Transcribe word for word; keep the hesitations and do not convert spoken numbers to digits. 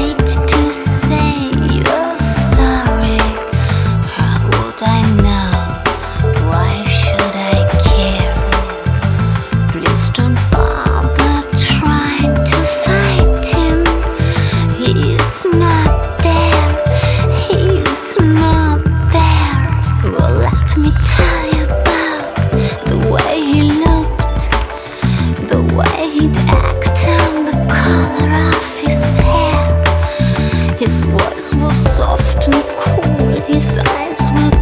need to say you're sorry. How would I know? Why should I care? Please don't bother trying to find him. He is not there. He is not there. Well, let me tell you about the way he looked, the way he'd act, and the color of his hair. His voice was soft and cool, his eyes were